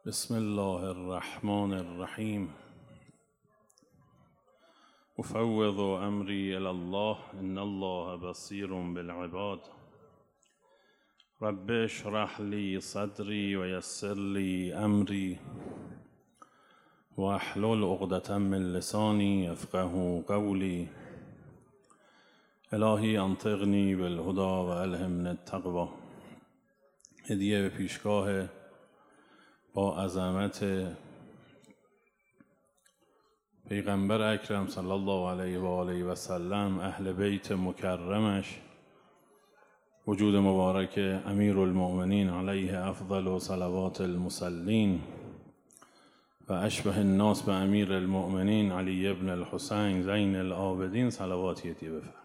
بسم الله الرحمن الرحیم. افوض امری الی الله ان الله بصیر بالعباد. رب اشرح لی صدری و یسر لی امری واحلل عقدة من لسانی یفقهوا قولی. الهی انطقنی بالهدی و الهمنی التقوی. هدیه به پیشگاه با عظمت پیغمبر اکرم صلی الله علیه و آله و سلم، اهل بیت مکرمش، وجود مبارک امیر المؤمنین علیه افضل صلوات المصلین و اشبه الناس به امیر المؤمنین علی ابن الحسین زین العابدین صلواتی هدیه بفرمایید.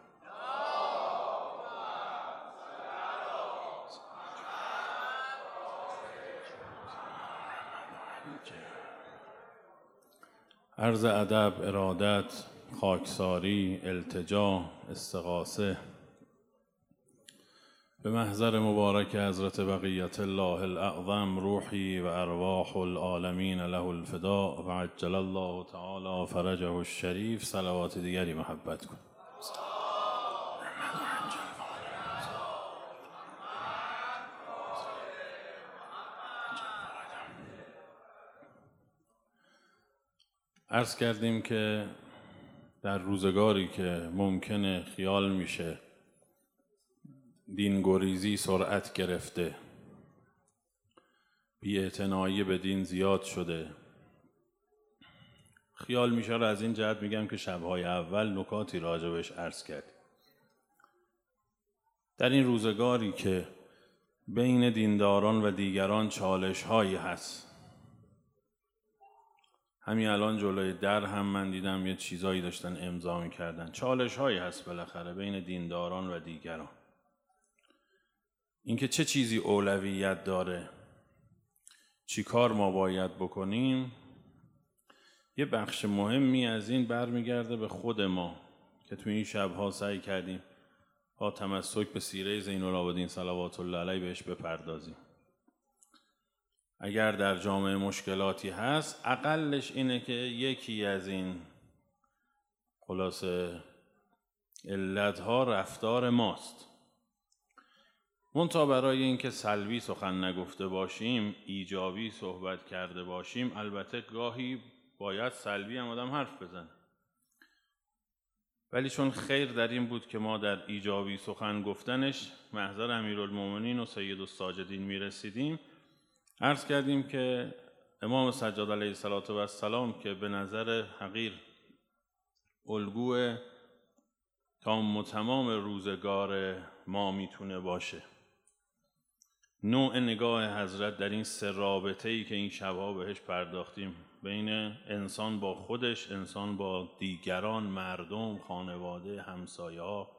عرض ادب، ارادت، خاکساری، التجا، استغاثه به محضر مبارک حضرت بقیت الله الاعظم، روحی و ارواح العالمین له الفداء و عجل الله تعالی فرجه الشریف. صلوات دیگری محبت کن. عرض کردیم که در روزگاری که ممکنه خیال میشه دینگریزی سرعت گرفته، بی‌اعتنایی به دین زیاد شده، خیال میشه رو از این جهت میگم که شبهای اول نکاتی راجبش عرض کردیم. در این روزگاری که بین دینداران و دیگران چالش هایی هست، همین الان جلوی در هم من دیدم یه چیزایی داشتن امضا می‌کردن، چالش هایی هست بالاخره بین دینداران و دیگران. اینکه چه چیزی اولویت داره، چی کار ما باید بکنیم، یه بخش مهمی از این برمیگرده به خود ما که تو این شب‌ها سعی کردیم با تمسک به سیره زین العابدین صلوات الله علیه بهش بپردازیم. اگر در جامعه مشکلاتی هست، اقلش اینه که یکی از این خلاصه علتها رفتار ماست. منتها برای اینکه سلبی سخن نگفته باشیم، ایجابی صحبت کرده باشیم، البته گاهی باید سلبی هم آدم حرف بزنه، ولی چون خیر در این بود که ما در ایجابی سخن گفتنش محضر امیرالمومنین و سید الساجدین میرسیدیم، عرض کردیم که امام سجاد علیه السلام که به نظر حقیر الگوی تام و تمام روزگار ما میتونه باشه، نوع نگاه حضرت در این سه رابطه‌ای که این شبها بهش پرداختیم، بین انسان با خودش، انسان با دیگران، مردم، خانواده، همسایه ها،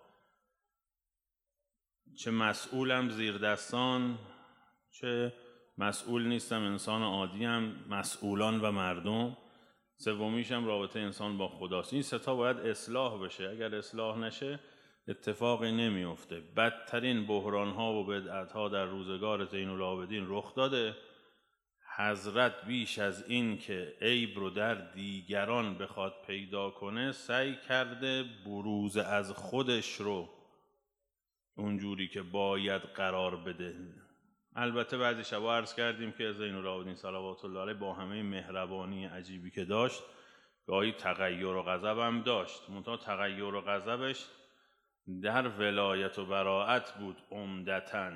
چه مسئولم زیر دستان، چه مسئول نیستم انسان عادی هم، مسئولان و مردم، سومیش هم رابطه انسان با خداست. این سه تا باید اصلاح بشه. اگر اصلاح نشه اتفاقی نمیفته. بدترین بحران ها و بدعت ها در روزگار زین العابدین رخ داده. حضرت بیش از این که عیب رو در دیگران بخواد پیدا کنه، سعی کرده بروز از خودش رو اونجوری که باید قرار بده. البته بعضی شبا عرض کردیم که زین العابدین صلوات الله علیه با همه مهربانی عجیبی که داشت، گاهی تغییر و غضب هم داشت. منتها تغییر و غضبش در ولایت و براءت بود عمدتاً،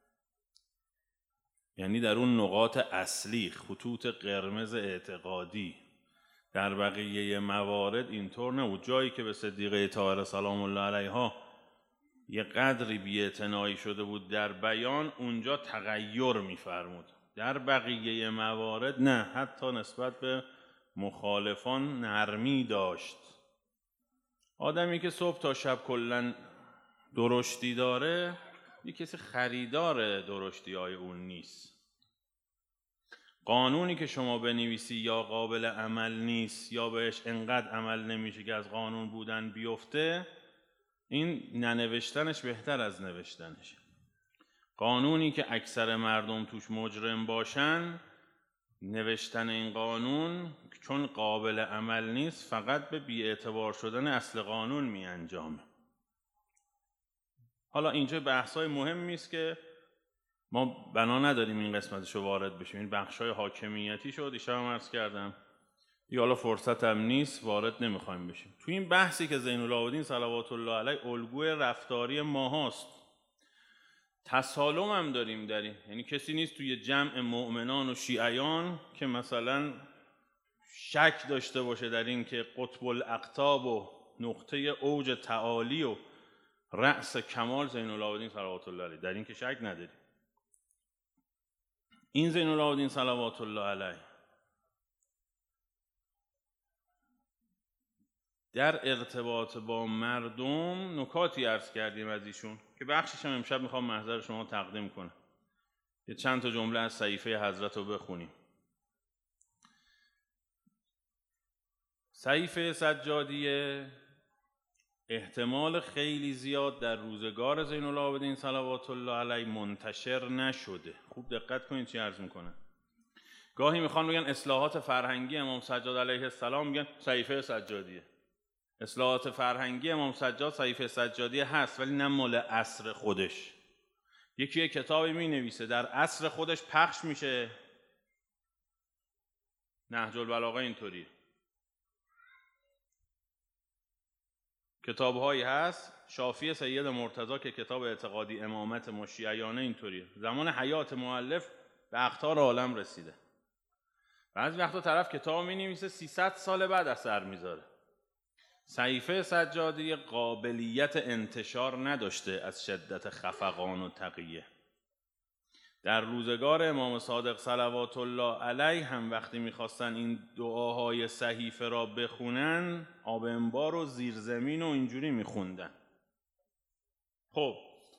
یعنی در اون نقاط اصلی، خطوط قرمز اعتقادی. در بقیه موارد اینطور نبود. جایی که به صدیقه طاهره سلام الله علیها یه قدری بی‌اعتنایی شده بود در بیان، اونجا تغییر می‌فرمود. در بقیه موارد نه، حتی نسبت به مخالفان نرمی داشت. آدمی که صبح تا شب کلاً درشتی داره، یه کسی خریدار درشتی‌های اون نیست. قانونی که شما بنویسی یا قابل عمل نیست یا بهش انقدر عمل نمیشه که از قانون بودن بیفته، این ننوشتنش بهتر از نوشتنش. قانونی که اکثر مردم توش مجرم باشن، نوشتن این قانون چون قابل عمل نیست فقط به بی‌اعتبار شدن اصل قانون می انجامه. حالا اینجا بحث‌های مهمی است که ما بنا نداریم این قسمتشو وارد بشیم. این بخش‌های حاکمیتی شد، دیشب هم عرض کردم، یا حالا فرصت هم نیست، وارد نمیخوایم بشیم. تو این بحثی که زین العابدین صلوات الله علیه الگوی رفتاری ما هست، تسالم هم داریم در این، یعنی کسی نیست توی جمع مؤمنان و شیعیان که مثلا شک داشته باشه در این که قطب الاقطاب و نقطه اوج تعالی و رأس کمال زین العابدین صلوات الله علیه، در این که شک نداریم. این زین العابدین صلوات الله علیه در ارتباط با مردم نکاتی عرض کردیم از ایشون که بخشش هم امشب میخوام محضر شما تقدیم کنم. یه چند تا جمله از صحیفه حضرت رو بخونیم. صحیفه سجادیه احتمال خیلی زیاد در روزگار زین العابدین صلوات الله علیه منتشر نشده. خوب دقت کنید چی عرض میکنه. گاهی میخوان بگن اصلاحات فرهنگی امام سجاد علیه السلام، میگن صحیفه سجادیه. اصلاحات فرهنگی امام سجاد صحیفه سجادیه هست ولی نه مال عصر خودش. یکی کتابی می نویسه در عصر خودش پخش میشه، نهج البلاغه اینطوریه. کتاب‌هایی هست، شافی سید مرتضی که کتاب اعتقادی امامت ما شیعیانه اینطوریه، زمان حیات مؤلف به اقطار عالم رسیده. بعضی وقتا طرف کتاب می‌نویسه 300 سال بعد اثر میذاره. صحیفه سجادی قابلیت انتشار نداشته از شدت خفقان و تقیه. در روزگار امام صادق صلوات الله علیه هم وقتی میخواستن این دعاهای صحیفه را بخونن، آب انبار و زیرزمین و اینجوری میخوندن. خب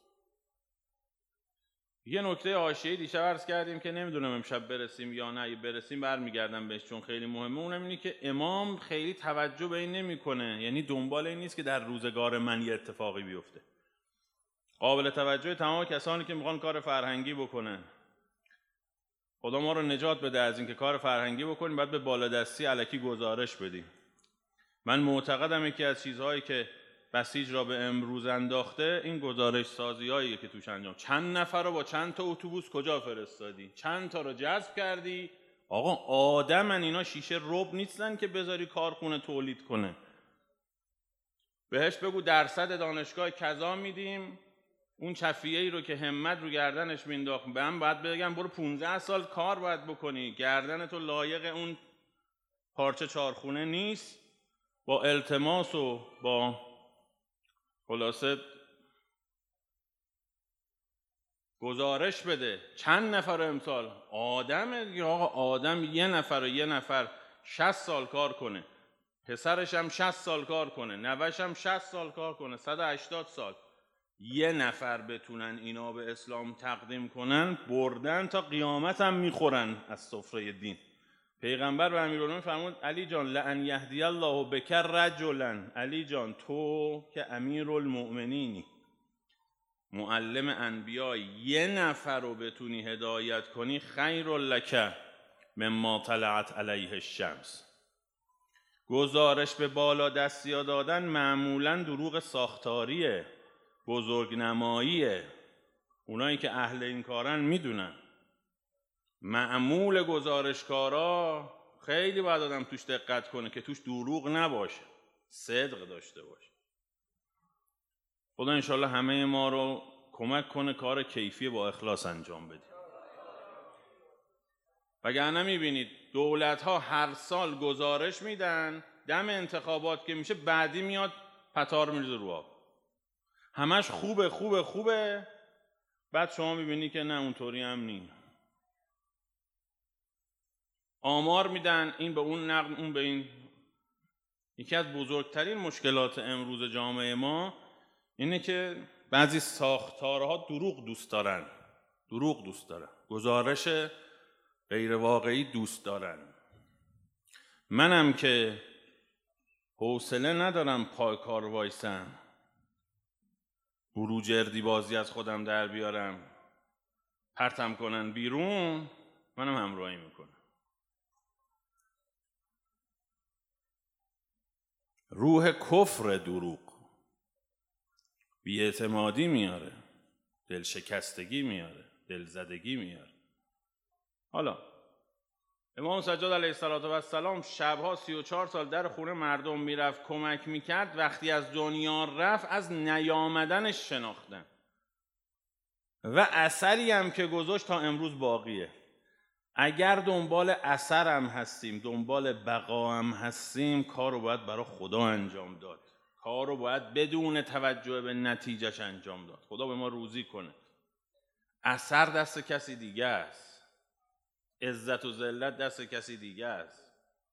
یه نکته حاشیه‌ای دیشب عرض کردیم که نمیدونم امشب برسیم یا نه، برسیم برمیگردم بهش چون خیلی مهمه. اونم اینه که امام خیلی توجه به این نمیکنه، یعنی دنبال این نیست که در روزگار من یه اتفاقی بیفته. قابل توجه تمام کسانی که میخوان کار فرهنگی بکنن. خدا ما رو نجات بده از این که کار فرهنگی بکنیم بعد به بالادستی الکی گزارش بدیم. من معتقدم یکی از چیزهایی که بسیج را به امروز انداخته این گزارش سازی‌هایی که توش انجام. چند نفر رو با چند تا اتوبوس کجا فرستادی؟ چند تا رو جذب کردی؟ آقا آدمن اینا، شیشه رب نیستن که بذاری کارخونه تولید کنه. بهش بگو درصد دانشگاه کذا میدیم، اون چفیه‌ای رو که همت رو گردنش مینداخت من باید بگم برو 15 سال کار باید بکنی، گردن تو لایق اون پارچه چارخونه نیست. با التماس و با خلاصه گزارش بده. چند نفر امسال آدم یا آقا آدم یه نفر 60 سال کار کنه، پسرش هم 60 سال کار کنه، نوش هم 60 سال کار کنه، 180 سال، یه نفر بتونن اینا به اسلام تقدیم کنن، بردن تا قیامت هم میخورن از سفره دین. پیغمبر به امیرالمومنین فرمود علی جان لئن یهدی الله بک رجلا، علی جان تو که امیرالمؤمنینی، معلم انبیاء، یه نفر رو بتونی هدایت کنی خیر لک مما طلعت علیه الشمس. گزارش به بالا دستیا دادن معمولاً دروغ ساختاریه، بزرگنماییه. اونایی که اهل این کارن میدونن. معمول گزارشکارا خیلی باید آدم توش دقت کنه که توش دروغ نباشه، صدق داشته باشه. خدا انشالله همه ما رو کمک کنه کار کیفی با اخلاص انجام بدیم. وگرنه میبینید دولت ها هر سال گزارش میدن، دم انتخابات که میشه بعدی میاد پتار میریزه رو آب، همش خوبه، بعد شما میبینی که نه اونطوری هم نی. آمار میدن این به اون نقل اون به این. یکی از بزرگترین مشکلات امروز جامعه ما اینه که بعضی ساختارها دروغ دوست دارن، گزارش غیر واقعی دوست دارن. منم که حوصله ندارم پای کار وایسم، بروجردی بازی از خودم در بیارم، پرتم کنن بیرون، منم همراهی میکنم. روح کفر دروغ، بی‌اعتمادی میاره، دلشکستگی میاره، دلزدگی میاره. حالا امام سجاد علیه السلام شبها 34 سال در خونه مردم میرفت کمک میکرد، وقتی از دنیا رفت از نیامدنش شناختن و اثری هم که گذاشت تا امروز باقیه. اگر دنبال اثر هم هستیم، دنبال بقا هم هستیم، کار رو باید برای خدا انجام داد، کار رو باید بدون توجه به نتیجهش انجام داد. خدا به ما روزی کنه. اثر دست کسی دیگه است، عزت و ذلت دست کسی دیگه است.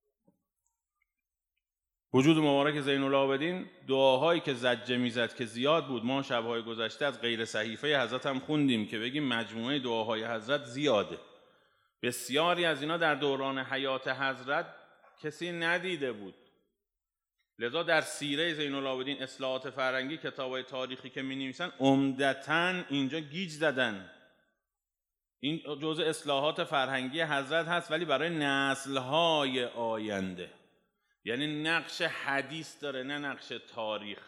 وجود مبارک زین العابدین دعاهایی که زجه میزد که زیاد بود، ما شبهای گذشته از غیر صحیفه حضرت هم خوندیم که بگیم مجموعه دعاهای حضرت زیاده. بسیاری از اینا در دوران حیات حضرت کسی ندیده بود. لذا در سیره زین العابدین اصلاحات فرهنگی، کتابای تاریخی که می‌نویسن عمدتاً اینجا گیج زدن. این جزء اصلاحات فرهنگی حضرت هست ولی برای نسل‌های آینده، یعنی نقش حدیث داره نه نقش تاریخ.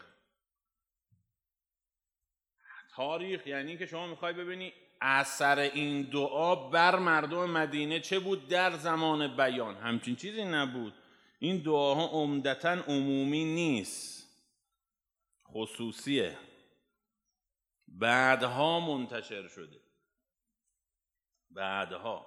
تاریخ یعنی که شما میخوای ببینی اثر این دعا بر مردم مدینه چه بود در زمان بیان. همچین چیزی نبود. این دعاها عمدتاً عمومی نیست، خصوصیه، بعدها منتشر شده. بعدها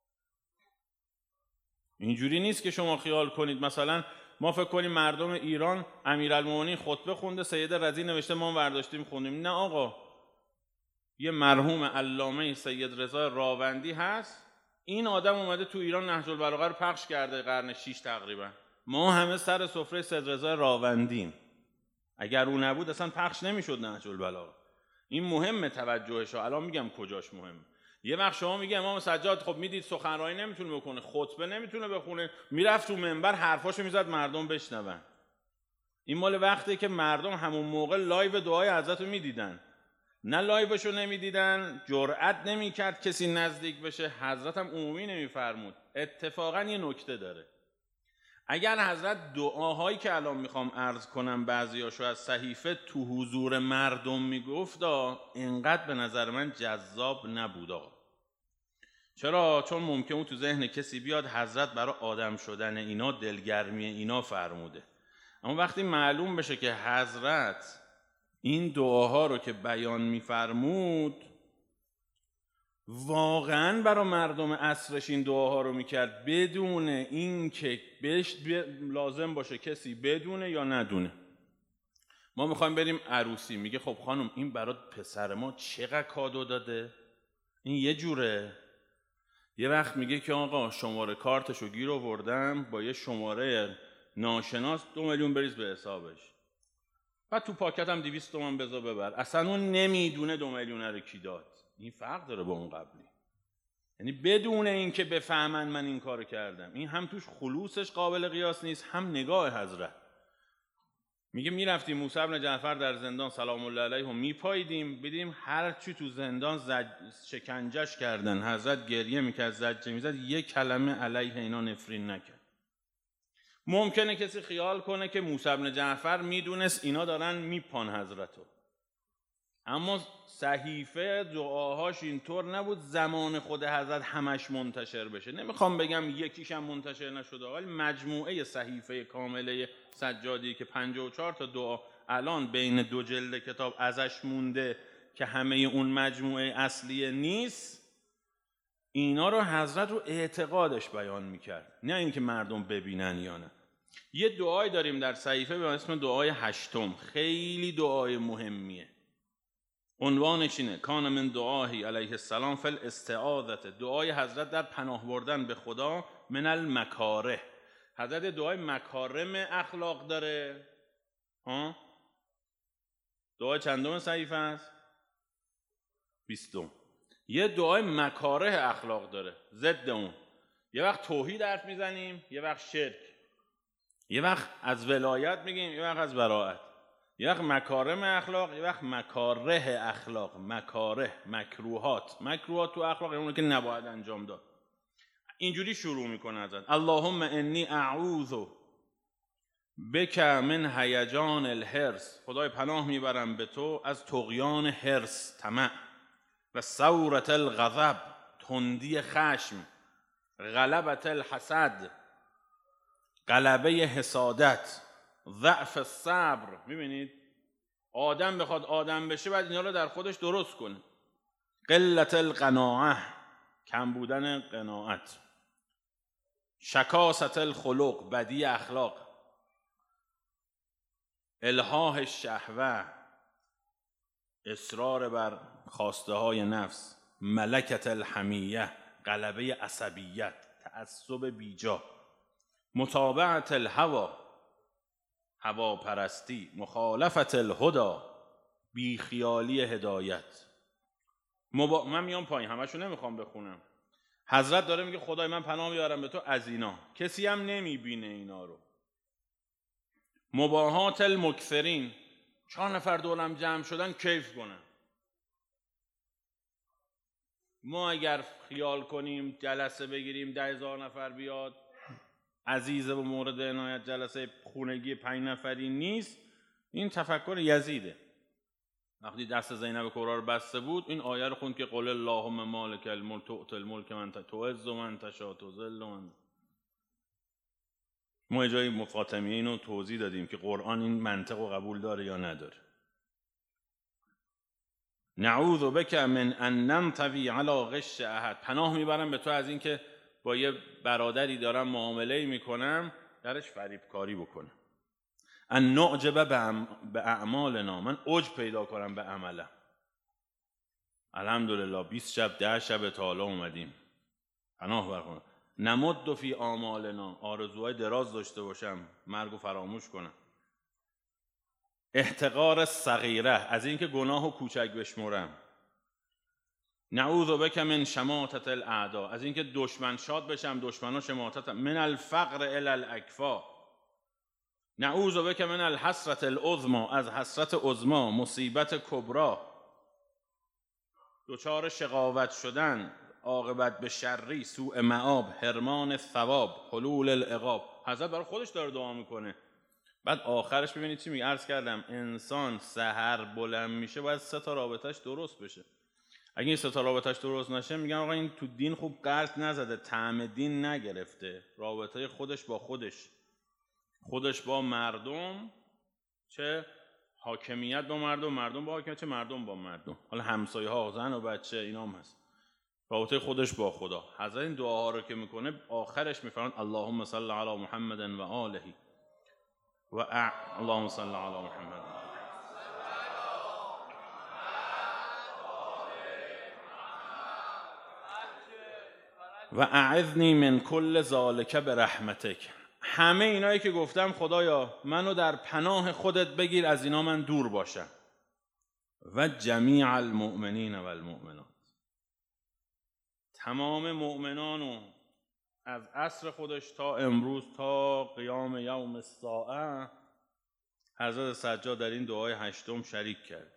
اینجوری نیست که شما خیال کنید مثلا ما فکر کنیم مردم ایران امیرالمومنین خطبه خونده، سید رضی نوشته ما برداشتیم خوندیم. نه آقا، یه مرحوم علامه سید رضا راوندی هست، این آدم اومده تو ایران نهج البلاغه رو پخش کرده قرن 6 تقریبا. ما همه سر سفره سید رضا راوندیم. اگر اون نبود اصلا پخش نمیشد نهج البلاغه. این مهمه توجهش. الان میگم کجاش مهمه. یه وقت شما میگه امام سجاد خب میدید سخنرانی نمیتونه بکنه، خطبه نمیتونه بخونه، میرفت تو منبر حرفاشو میزد مردم بشنون. این مال وقتی که مردم همون موقع لایو دعای حضرت رو میدیدن. نه لایوشو نمیدیدن، جرئت نمیکرد کسی نزدیک بشه، حضرت هم عمومی نمیفرمود. اتفاقا یه نکته داره، اگر حضرت دعاهایی که الان میخوام عرض کنم بعضیاشو از صحیفه تو حضور مردم میگفت، اینقدر به نظر من جذاب نبود آقا. چرا؟ چون ممکنه تو ذهن کسی بیاد حضرت برای آدم شدن اینا، دلگرمی اینا فرموده. اما وقتی معلوم بشه که حضرت این دعاها رو که بیان میفرمود واقعاً برای مردم عصرش این دعاها رو میکرد بدون این که بهش لازم باشه کسی بدونه یا ندونه. ما میخوایم بریم عروسی، میگه خب خانم این برای پسر ما چقدر کادو داده؟ این یه جوره. یه وقت میگه که آقا شماره کارتشو گیر آوردم با یه شماره ناشناس 2 میلیون بریز به حسابش، بعد تو پاکت هم 200 تومان بذار ببر. اصلا اون نمیدونه 2 میلیون رو کی داد. این فرق داره با اون قبلی. یعنی بدون این که بفهمن من این کارو کردم. این هم توش خلوصش قابل قیاس نیست، هم نگاه حضرت. میگه میرفتیم موسی بن جعفر در زندان سلام الله علیه میپاییدیم، بدیم هر چی تو زندان شکنجش کردن، حضرت گریه میکرد، زجه میزد، یک کلمه علیه اینا نفرین نکرد. ممکنه کسی خیال کنه که موسی بن جعفر میدونست اینا دارن میپان حضرتو، اما صحیفه دعاهاش اینطور نبود زمان خود حضرت همش منتشر بشه. نمیخوام بگم یکیش هم منتشر نشده، ولی مجموعه صحیفه کامله سجادی که 54 تا دعا الان بین 2 جلد کتاب ازش مونده که همه اون مجموعه اصلیه نیست، اینا رو حضرت رو اعتقادش بیان میکرد، نه اینکه مردم ببینن یا نه. یه دعای داریم در صحیفه به اسم دعای 8، خیلی دعای مهمیه. عنوانش اینه کان من دعاهی علیه السلام فی الاستعاذة، دعای حضرت در پناه بردن به خدا من المکاره. حضرت دعای مکارم اخلاق داره. دعای چندم صحیفه است؟ 20. یه دعای مکاره اخلاق داره، ضد اون. یه وقت توحید حرف میزنیم، یه وقت شرک، یه وقت از ولایت میگیم، یه وقت از براءت، یه وقت مکارم اخلاق، یه وقت مکاره اخلاق. مکاره، مکروهات تو اخلاق، اونه که نباید انجام داد. اینجوری شروع میکنه حضرت: اللهم انی اعوذ بک من هیجان الحرص، خدای پناه میبرم به تو از طغیان حرص، طمع، و ثورة الغضب، تندی خشم، غلبة الحسد، غلبه حسادت، ضعف الصبر. میبینید آدم بخواد آدم بشه بعد اینا رو در خودش درست کنه. قلة القناعه، کم بودن قناعت، شکاست الخلق، بدی اخلاق، الحاح الشهوه، اصرار بر خواسته های نفس، ملکت الحمیه، غلبه عصبیت، تعصب بیجا، متابعت الهوی، هواپرستی، مخالفت الهدی، بیخیالی هدایت. من میام پایین، همشو نمیخوام بخونم. حضرت داره میگه خدای من پناه میبرم به تو از اینا، کسی هم نمیبینه اینا رو. مباهات المکثرین، 4 نفر دورم جمع شدن کیف کنن. ما اگر خیال کنیم جلسه بگیریم 10,000 نفر بیاد، عزیزه و مورد عنایت، جلسه خونگی 5 نفری نیست. این تفکر یزیده. وقتی دست زینب کبرا رو بسته بود این آیه رو خوند که قل اللهم مالک الملک تؤتی الملک من تعز من تشاء تذل من. ما جای مفاطمیه اینو توضیح دادیم که قرآن این منطق رو قبول داره یا نداره. نعوذ بک من ان ننطوی علی غش احد، پناه میبرم به تو از این که با یه برادری دارم معامله میکنم درش فریبکاری بکنم. ان نعجب به اعمالنا، من عجب پیدا کنم به عملم. الحمدلله 20 شب 10 شب تا حالا اومدیم، پناه برکنم. نمد فی آمالنا، آرزوهای دراز داشته باشم مرگو فراموش کنم. احتقار صغیره، از اینکه گناه و کوچک بشمرم. نعوذ بک من شماتة الاعداء، از اینکه دشمن شاد بشم دشمنا شماتت. من الفقر الی الاکفاء، نعوذ بک من الحسرة العظمی، از حسرت عظما، مصیبت کبرا، دچار شقاوت شدن، عاقبت به شری، سوء مآب، حرمان ثواب، حلول العقاب. حضرت برای خودش داره دعا میکنه. بعد آخرش ببینید چی میگه. عرض کردم انسان سحر بلند میشه باید 3 تا رابطش درست بشه. اگه این 3 تا رابطش درست نشه میگن آقا این تو دین خوب قرض نزده، طعم دین نگرفته. رابطه خودش با خودش با مردم، چه حاکمیت با مردم، مردم با حاکمیت، چه مردم با مردم، حالا همسایه ها، زن و بچه، اینا هم هست. رابطه خودش با خدا. حضرت این دعاها رو که میکنه آخرش میفرماید اللهم صل علی محمد و آله و اللهم صل علی محمد و اعذنی من کل ذالک برحمتک. همه اینایی که گفتم خدایا منو در پناه خودت بگیر از اینا من دور باشم. و جمیع المؤمنین و المؤمنات، تمام مؤمنانو از عصر خودش تا امروز تا قیام یوم الساعه. حضرت سجاد در این دعای 8 شریک کرد،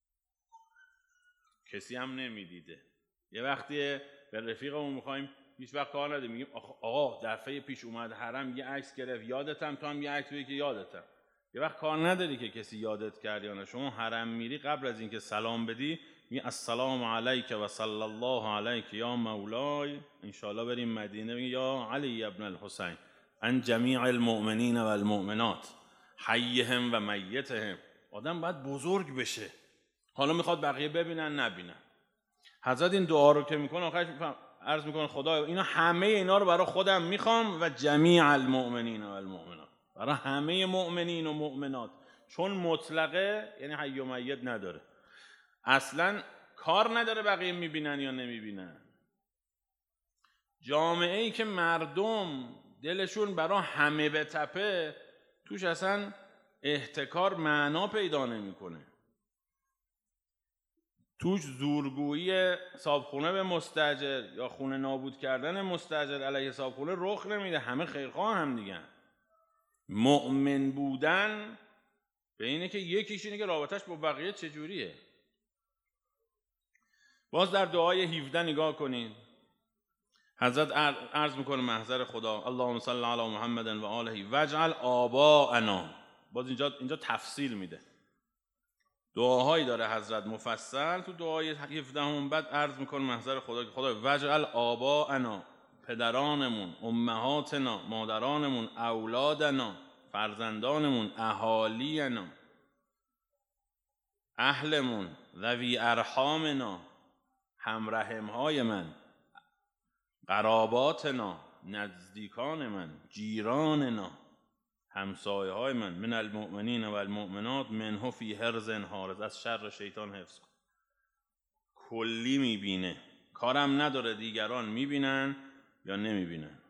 کسی هم نمیدیده. یه وقتی به رفیقمون میخوایم هیچ وقت کار نداریم، میگیم آقا دفعه پیش اومد حرم یه عکس گرفت یادتم، تو هم یه عکس بگیر که یادتم. یه وقت کار نداری که کسی یادت کرد یا نه. شما حرم میری قبل از اینکه سلام بدی میگی السلام علیک و صلی الله علیک یا مولای. انشاءالله بریم مدینه میگی یا علی ابن الحسین ان جمیع المؤمنین و المؤمنات حیهم و میتهم. آدم باید بزرگ بشه، حالا میخواد بقیه ببینن نبینن. حضرت این دعا رو که میکنه آخرش عرض میکنه خدا اینا همه اینا رو برای خودم میخوام و جمیع المؤمنین و المؤمنات، برای همه مؤمنین و مؤمنات. چون مطلقه یعنی حی و میت نداره، اصلا کار نداره بقیه میبینن یا نمیبینن. جامعه ای که مردم دلشون برای همه بتپه توش اصلا احتکار معنا پیدا نمیکنه. توش زورگویی صابخونه به مستاجر یا خونه نابود کردن مستاجر علیه صابخونه رخ نمیده. همه خیرخواه هم دیگه. مؤمن بودن به اینه که یکیش اینه که رابطش با بقیه چجوریه. باز در دعای 17 نگاه کنید. حضرت عرض میکنه محضر خدا اللهم صل علی محمد و آله واجعل آباءنا. باز اینجا تفصیل میده، دعاهایی داره حضرت مفصل تو دعای 17 بعد عرض میکنه محضر خدا که خدا واجعل آباءنا، پدرانمون، امهاتنا، مادرانمون، اولادنا، فرزندانمون، اهالینا، اهلمون، ذوی ارحامنا، همرحمهای من، قراباتنا، نزدیکان من، جیراننا، همسایه های من المؤمنین و المؤمنات منه فی حرز حارس، از شر شیطان حفظ کن. کلی میبینه، کارم نداره دیگران میبینن یا نمیبینن.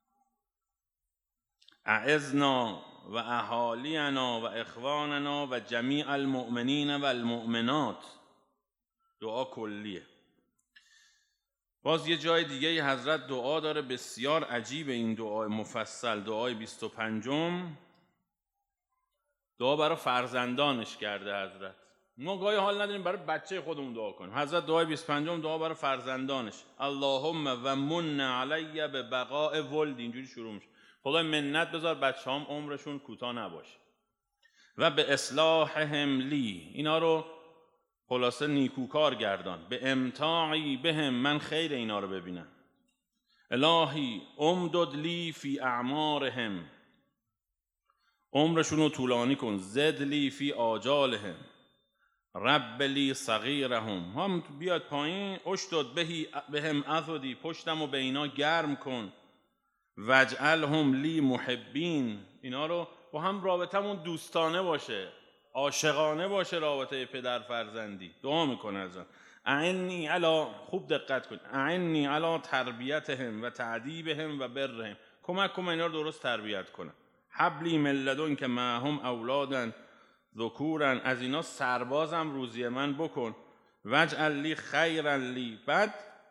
اعزنا و اهالینا و اخواننا و جمیع المؤمنین و المؤمنات. دعا کلیه. باز یه جای دیگه حضرت دعا داره بسیار عجیب، این دعای مفصل، دعای 25 دعا برای فرزندانش کرده حضرت. ما گاهی حال نداریم برای بچه خودمون دعا کنیم. حضرت دعای 25 دعا برای فرزندانش. اللهم و من علی به بقاء ولد، اینجوری شروع میشه. خدای منت بذار بچه‌هام عمرشون کوتاه نباشه و به اصلاحهم لی، اینا رو خلاصه نیکوکار گردان، به امتاعی بهم، من خیر اینا رو ببینم. الهی امدد لی فی اعمارهم، عمرشون رو طولانی کن. زد لی فی آجالهم، رب لی صغیرهم، هم بیاد پایین. اشدد بهم اضدی، پشتم رو به اینا گرم کن. وجعلهم لی محبین، اینا رو با هم رابطمون دوستانه باشه، عاشقانه باشه، رابطه پدر فرزندی. دعا میکنه ازم اعنی علی، خوب دقت کن، اعنی علی تربیتهم و تعدیبهم و برهم، کمک کن اینا رو درست تربیت کنم. حبلی من لدن که معهم اولادن ذکورن، از اینا سربازم روزی من بکن. وجعل لی خیرا لی. بعد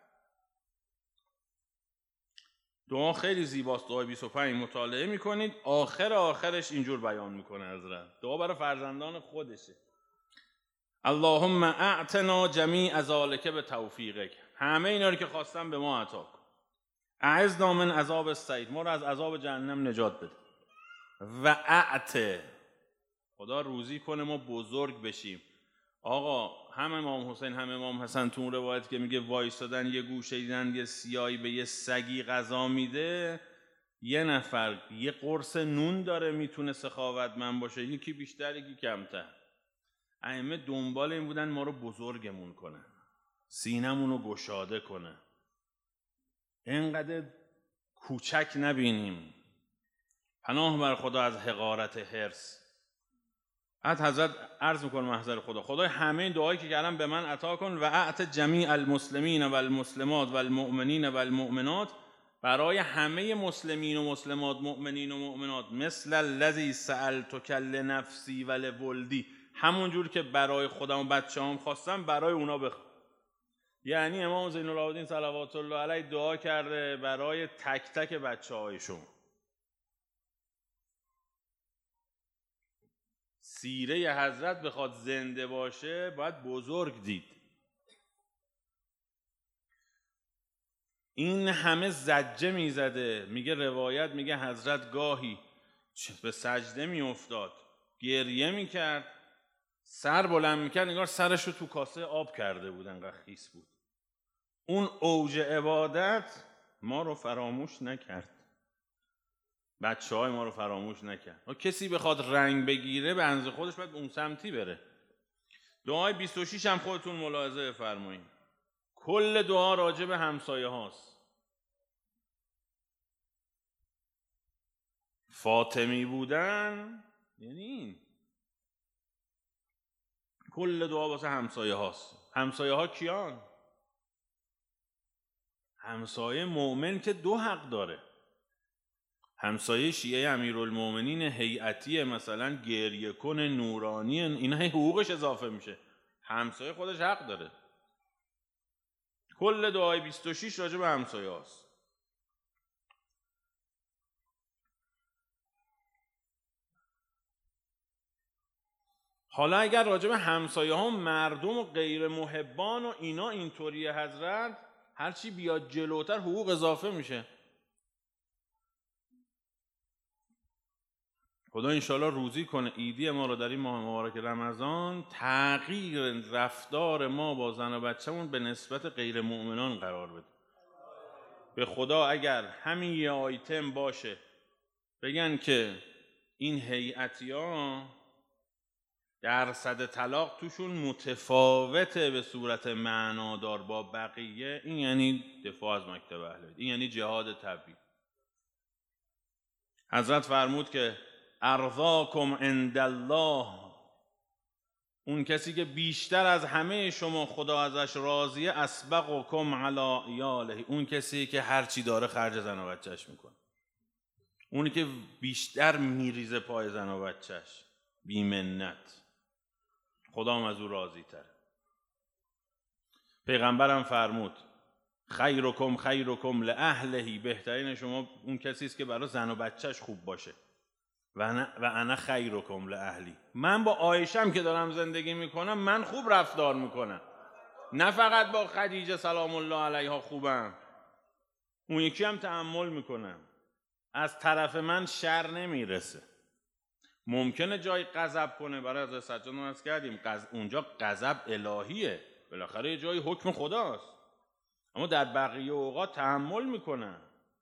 دعا خیلی زیباست، دعای 25 مطالعه میکنید، آخرش اینجور بیان میکنه حضرت. دعا برای فرزندان خودشه. اللهم اعتنا جمیع ذالک به توفیقک، همه اینا رو که خواستم به ما عطا کن. اعذنا من عذاب السعیر، ما رو از عذاب جهنم نجات بده. و اعت، خدا روزی کنه ما بزرگ بشیم. آقا هم امام حسین هم امام حسن تو اون روایت که میگه وایستادن یه گوشه دیدن یه سیاهی به یه سگی غذا میده، یه نفر یه قرص نون داره میتونه سخاوتمند باشه، یکی بیشتر یکی کمتر. ائمه دنبال این بودن ما رو بزرگمون کنن، سینمون رو گشاده کنن، اینقدر کوچک نبینیم. پناه بر خدا از حقارت حرص. بعد حضرت عرض میکنه محضر خدا، خدای همه این دعایی که کردم به من عطا کن. و اعط جمیع المسلمین و المسلمات و المؤمنین و المؤمنات، برای همه مسلمین و مسلمات، مؤمنین و مؤمنات، مثل الذی سألتک لنفسی و لولدی، همون جور که برای خودم و بچه‌هام خواستم برای اونا بخوام. یعنی امام زین العابدین صلوات الله علیه دعا کرده برای تک تک بچه‌هایشون. سیره حضرت بخواد زنده باشه باید بزرگ دید. این همه زجه میزده، میگه روایت میگه حضرت گاهی به سجده میافتاد، گریه میکرد، سر بلند میکرد، انگار سرش رو تو کاسه آب کرده بود، انقدر خیس بود. اون اوج عبادت ما رو فراموش نکرد، بچه های ما رو فراموش نکرد. و کسی بخواد رنگ بگیره به اندازه خودش باید اون سمتی بره. دعای 26 هم خودتون ملاحظه فرمایید، کل دعا راجع به همسایه هاست. فاطمی بودن یعنی این، کل دعا واسه همسایه هاست. همسایه ها کیان؟ همسایه مؤمن که دو حق داره. همسایه شیعه امیرالمومنین هیئتی مثلا گریه کن نورانی، اینا حقوقش اضافه میشه. همسایه خودش حق داره. کل دعای 26 راجع به همسایه هاست. حالا اگر راجع به همسایه ها مردم و غیر محبان و اینا اینطوری حضرت، هرچی بیاد جلوتر حقوق اضافه میشه. خدا انشالله روزی کنه ایدی ما رو در این ماه مبارک رمضان تغییر رفتار ما با زن و بچه‌مون به نسبت غیر مؤمنان قرار بده. به خدا اگر همین یه آیتم باشه بگن که این هیئتی‌ها درصد طلاق توشون متفاوته به صورت معنادار با بقیه، این یعنی دفاع از مکتب اهل بیت، این یعنی جهاد طبیعی. حضرت فرمود که ارضاکم عند الله، اون کسی که بیشتر از همه شما خدا ازش راضیه، اسبقکم علی عیاله، اون کسی که هر چی داره خرج زن و بچهش میکنه، اونی که بیشتر میریزه پای زن و بچهش بی منت، خدا هم از او راضی تره. پیغمبرم فرمود خیرکم خیرکم لاهله، بهترین شما اون کسی است که برای زن و بچهش خوب باشه. و انا خیرکم لاهلی، من با عایشه‌ام که دارم زندگی میکنم من خوب رفتار میکنم، نه فقط با خدیجه سلام الله علیها خوبم، اون یکی هم تحمل میکنم، از طرف من شر نمیرسه. ممکنه جای غضب کنه، برای از سجاد ناز کردیم اونجا غضب الهیه، بالاخره یه جای حکم خداست، اما در بقیه اوقات تحمل میکنن.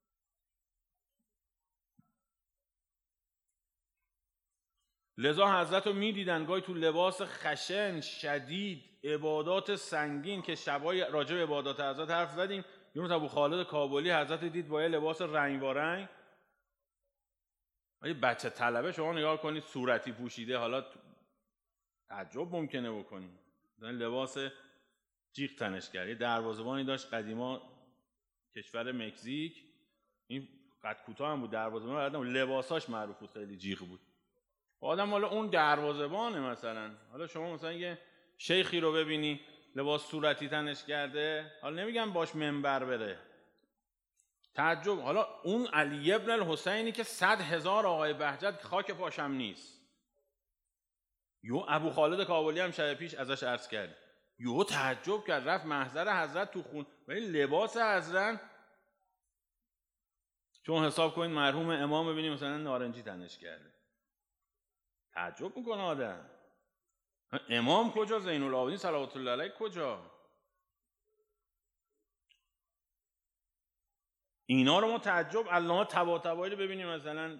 لذا حضرت رو میدیدن گاهی تو لباس خشن شدید، عبادات سنگین، که شبای راجع به عبادات حضرت حرف زدیم. یه روز ابو خالد کابلی حضرت دید با یه لباس رنگارنگ، یه بچه طلبه شما نگاه کنید صورتی پوشیده، حالا تعجب ممکنه بکنید، لباس جیغ تنش کرد. یه دروازه‌بانی داشت قدیما کشور مکزیک، این قد کوتاه هم بود، دروازه‌بان لباساش معروف بود، خیلی جیغ بود. آدم حالا اون دروازه‌بانه، مثلا حالا شما مثلا یه شیخی رو ببینی لباس صورتی تنش کرده، حالا نمیگم باش منبر بره، تعجب. حالا اون علی ابن الحسینی که 100,000 آقای بهجت خاک پاشم نیست، یو ابو خالد کابلی هم شب پیش ازش عرض کرد، یو تعجب کرد، رفت محضر حضرت تو خون، ولی لباس حضرت، چون حساب کنید مرحوم امام ببینیم مثلا نارنجی تنش کرده، تعجب میکنه آدم. امام کجا؟ زین العابدین صلوات الله علیه کجا؟ اینا رو ما تعجب علامه طباطبایی رو ببینیم، مثلا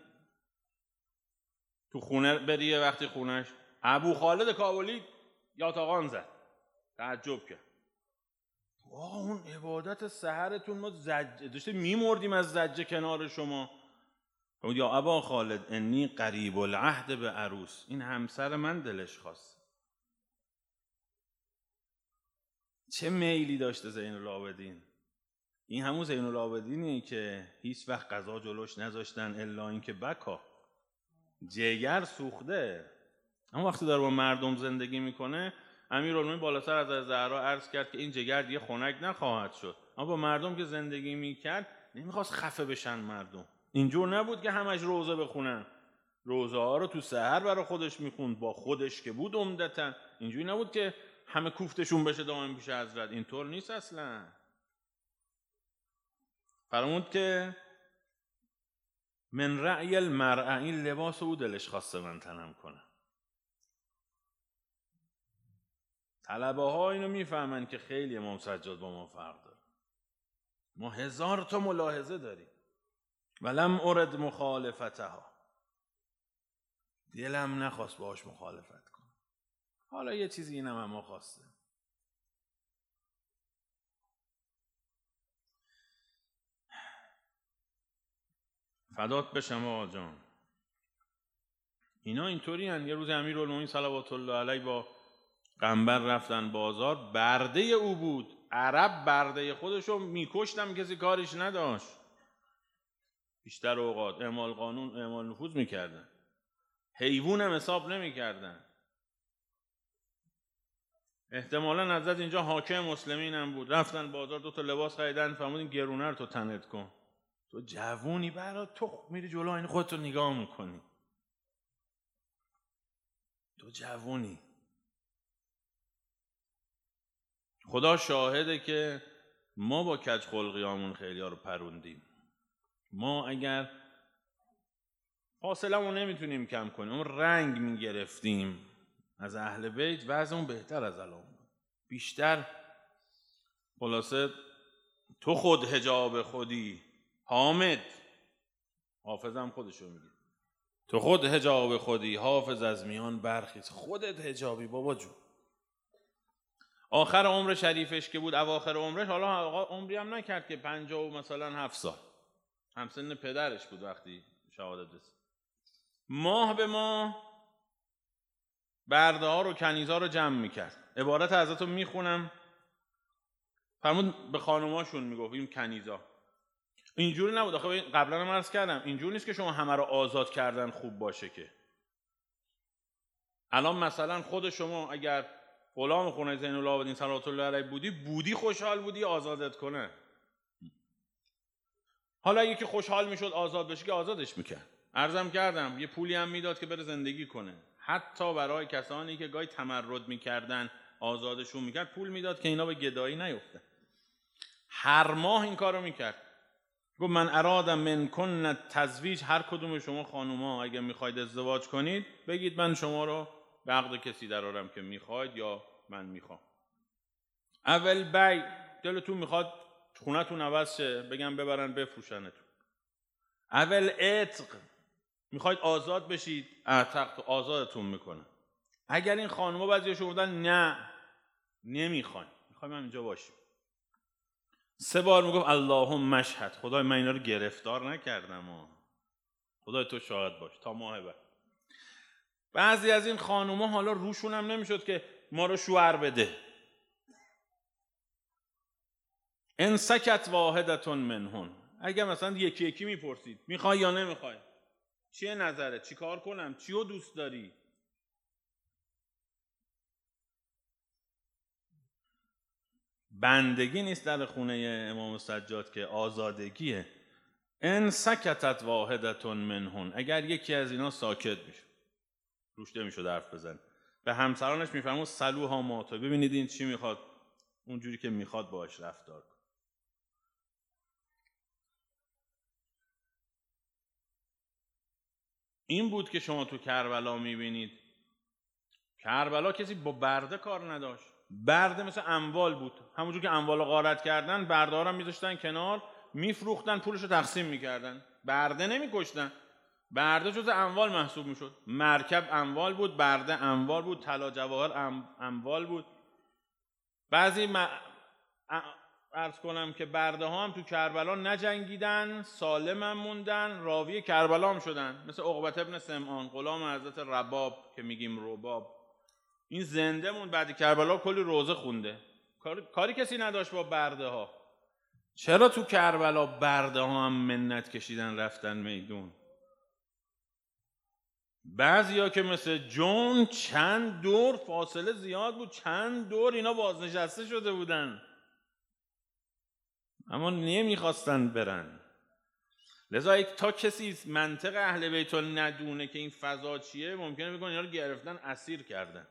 تو خونه بریه، وقتی خونش ابو خالد کابلی یاتاقان زد، تعجب کرد. اون عبادت سحرتون ما داشته میمردیم از زجه کنار شما. یا ابا خالد انی قریب العهد به عروس، این همسر من دلش خواست. چه میلی داشته زین العابدین، این همون زین العابدینی که هیچ وقت قضا جلوش نذاشتن الا اینکه بکا، جگر سوخته. اما وقتی داره با مردم زندگی میکنه، امیرالمومنین بالاتر از زهرا عرض کرد که این جگر دیگه خنک نخواهد شد، اما با مردم که زندگی میکرد نمیخواست خفه بشن مردم. اینجور نبود که همش روزه بخونن، روزه ها رو تو سحر برای خودش میخوند، با خودش که بود عمدتاً. اینجوری نبود که همه کوفتشون بشه دائم پیش حضرت، اینطور نیست اصلا. فرمود که من رأی المرأة، این لباس او دلش خواسته من تنم کنم. طلبه ها اینو میفهمن که خیلی امام سجاد با ما فرق داره. ما 1000 تا ملاحظه داریم، ولم ارد مخالفتها، دلم نخواست باهاش مخالفت کنم. حالا یه چیزی اینم اما خواسته. فدات بشم آقا جان. اینا اینطوری هن. یه روز امیرالمومنین صلوات الله علیه با قنبر رفتن بازار، برده او بود، عرب برده خودشو میکشتم، کسی کارش نداشت. بیشتر اوقات اعمال قانون اعمال نفوذ میکردن، حیوان هم حساب نمیکردن. احتمالاً حضرت اینجا حاکم مسلمین هم بود، رفتن بازار 2 تا لباس خریدن، فرمودین گرونه رو تو تنت کن، تو جوونی، برای تو میری جلو این خودتو نگاه میکنی، تو جوونی. خدا شاهده که ما با کج خلقیامون خیلی ها رو پروندیم. ما اگر فاصله مون نمیتونیم کم کنیم، اون رنگ میگرفتیم از اهل بیت، وضعمون بهتر از الان بیشتر. خلاصه تو خود حجاب خودی حامد، حافظم خودشو میگه، تو خود حجاب خودی حافظ از میان برخیز. خودت حجابی بابا جون. آخر عمر شریفش که بود، اواخر عمرش، حالا آقا عمری هم نکرد که 57 سال، همسن پدرش بود وقتی شهادت رسید. ماه به ماه برده ها رو کنیزا رو جمع میکرد. عبارت ازتون میخونم، فرمود به خانوماشون میگفت این کنیزا. اینجوری نبود، آخه قبلا هم عرض کردم اینجوری نیست که شما همه رو آزاد کردن خوب باشه که. الان مثلا خود شما اگر غلام خونه زین العابدین صلوات الله علیه بودی خوشحال بودی آزادت کنه. حالا اگه که خوشحال میشد آزاد بشه که آزادش میکرد. عرضم کردم یه پولی هم میداد که بره زندگی کنه. حتی برای کسانی که گاهی تمرد میکردن آزادشون میکرد پول میداد که اینا به گدایی نیفتن. هر ماه این کارو میکرد. گفت من ارادم من کن تزویج، هر کدوم شما خانوما اگه میخواید ازدواج کنید بگید من شما رو به عقد کسی درارم که میخواید یا من میخوام. اول بی، دلتون میخواد خونتون عوض شه بگم ببرن بفروشنتون. اول عتق، میخواید آزاد بشید اعتق آزادتون میکنن. اگر این خانوما بعضیشون بودن نه نمیخوایم، میخوایم اینجا باشیم. 3 بار میگفت اللهم مشهد، خدای من اینا رو گرفتار نکردم خدای تو شاهد باش تا ماه بعد. بعضی از این خانوما حالا روشون هم نمیشد که ما رو شوهر بده. ان سکت واحدتون منهن، اگه مثلا یکی یکی میپرسید میخوای یا نمیخوای، چیه نظرت، چی کار کنم، چیو دوست داری. بندگی نیست در خونه امام سجاد که آزادگیه. ان سکتت واحدتون منهن، اگر یکی از اینا ساکت میشه روش نمیشد حرف بزن. به همسرانش میفرمود سلوها ماتو، ببینید این چی میخواد، اونجوری که میخواد باش رفتار کن. این بود که شما تو کربلا میبینید. کربلا کسی با برده کار نداشت. برده مثل اموال بود، همونجور که اموال رو غارت کردن برده ها رو میذاشتن کنار میفروختن پولش رو تقسیم میکردن. برده نمیکشتن، برده جز اموال محسوب میشد. مرکب اموال بود، برده اموال بود، طلا جواهر اموال بود. بعضی عرض کنم که برده ها هم تو کربلا نجنگیدن، سالم هم موندن، راوی کربلا هم شدن، مثل عقبة ابن سمعان غلام حضرت رباب که میگیم رباب. این زنده موند، بعد کربلا کلی روزه خونده. کاری کسی نداشت با برده ها. چرا تو کربلا برده ها هم منت کشیدن رفتن میدون؟ بعضیا که مثل جون چند دور فاصله زیاد بود، چند دور اینا بازنشسته شده بودن اما نمیخواستن برن. لذا تا کسی منطق اهل بیت ندونه که این فضا چیه ممکنه بگن اینا رو گرفتن اسیر کردن.